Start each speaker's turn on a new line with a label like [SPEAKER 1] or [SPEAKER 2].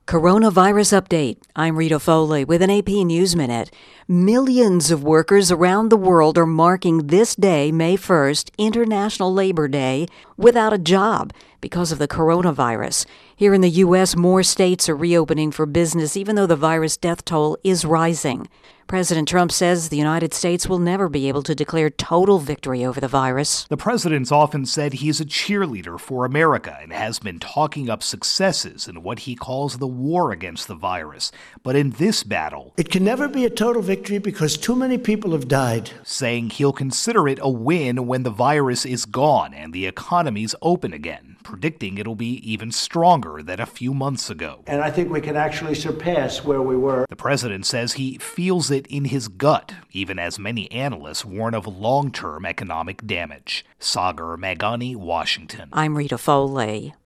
[SPEAKER 1] Coronavirus update. I'm Rita Foley with an AP News Minute. Millions of workers around the world are marking this day, May 1st, International Labor Day, without a job because of the coronavirus. Here in the U.S., more states are reopening for business, even though the virus death toll is rising. President Trump says the United States will never be able to declare total victory over the virus.
[SPEAKER 2] The president's often said he's a cheerleader for America and has been talking up successes in what he calls the war against the virus. But in this battle,
[SPEAKER 3] it can never be a total victory because too many people have died.
[SPEAKER 2] Saying he'll consider it a win when the virus is gone and the economy's open again, predicting it'll be even stronger than a few months ago.
[SPEAKER 3] And I think we can actually surpass where we were.
[SPEAKER 2] The president says he feels it in his gut, even as many analysts warn of long-term economic damage. Sagar Meghani, Washington.
[SPEAKER 1] I'm Rita Foley.